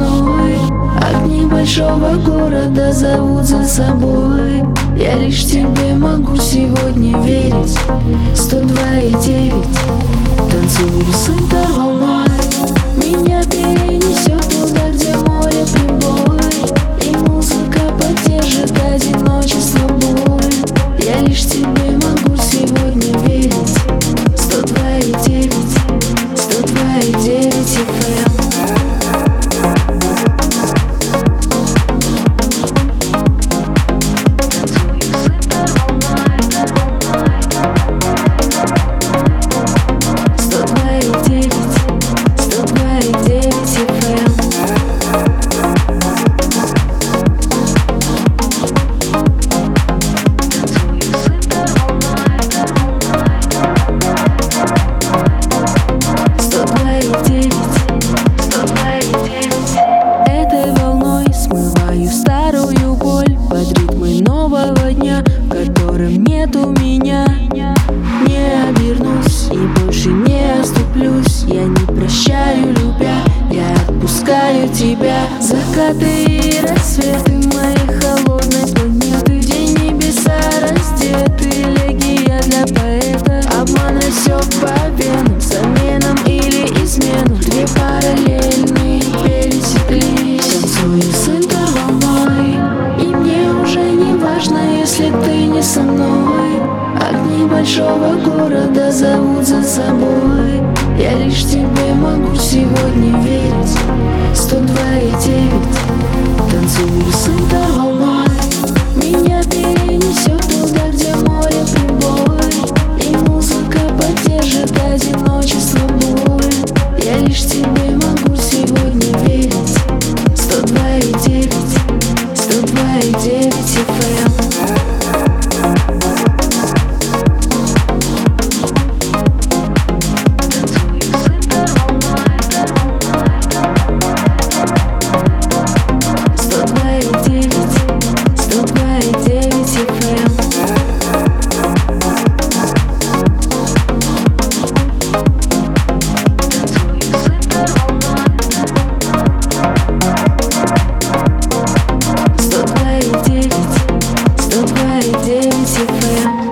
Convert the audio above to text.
мной. Огни большого города зовут за собой. Я лишь тебе могу сегодня верить. 102,9. Танцую с интерволной. Меня перенесет туда, где море прибой, и музыка поддержит одиночество, боль. Я лишь тебе могу сегодня верить. 102,9, 102,9 FM. Этой волной смываю старую боль под ритмы нового дня, в котором нету меня. Не обернусь и больше не оступлюсь. Я не прощаю, любя, я отпускаю тебя. Закаты и рассветы моей холодной планеты, где небеса раздеты, элегия для поэта. Обман рассек по венам, заменам или измену. Две параллельные пересеклись. Танцую с интерволной, и мне уже не важно, если ты не со мной. Огни большого города зовут за собой. Я лишь тебе могу сегодня верить. 102,9. Танцую с интерволной. Меня перенесет туда, где море прибой, и музыка поддержит одиночество, боль. Я лишь тебе могу сегодня верить. 102,9, 102,9 FM. Девять FM.